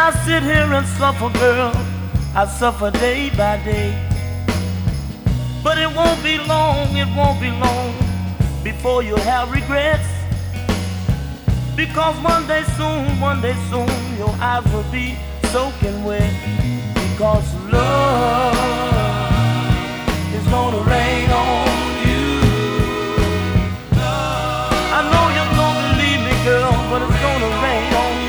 I sit here and suffer, girl, I suffer day by day. But it won't be long, it won't be long before you have regrets. Because one day soon, your eyes will be soaking wet. Because love